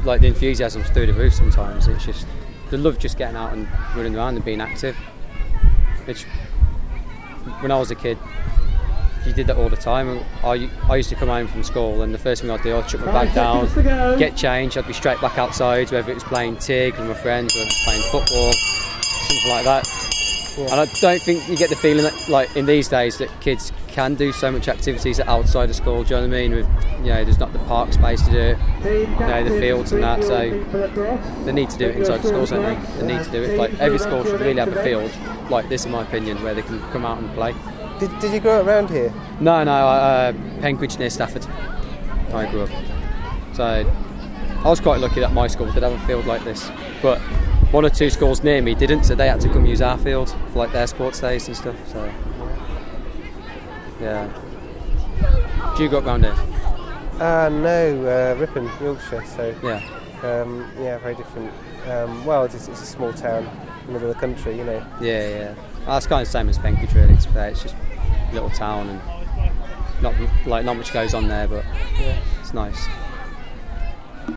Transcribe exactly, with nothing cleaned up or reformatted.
like the enthusiasm's through the roof sometimes. It's just they love just getting out and running around and being active. It's, when I was a kid, you did that all the time. I, I used to come home from school and the first thing I'd do, I'd chuck my bag down, get changed, I'd be straight back outside, whether it was playing TIG with my friends, or playing football, something like that. Yeah. And I don't think you get the feeling that, like in these days, that kids can do so much activities outside of school. Do you know what I mean? With, you know, there's not the park space to do it, you know, the fields and that. So they need to do it inside the schools, don't they? They need to do it. Like every school should really have a field like this, in my opinion, where they can come out and play. Did, did you grow up around here? No, no, uh, Penkridge near Stafford. I grew up. So I was quite lucky that my school did have a field like this, but one or two schools near me didn't, so they had to come use our field for like their sports days and stuff. So yeah. Do you go up round here? Uh, no, uh, Ripon, Yorkshire. So yeah, um, yeah, very different. Um, well, it's, it's a small town, in the middle of the country, you know. Yeah, yeah. Well, it's kind of the same as Penkridge, really. It's, it's just a little town and not like not much goes on there, but yeah, it's nice.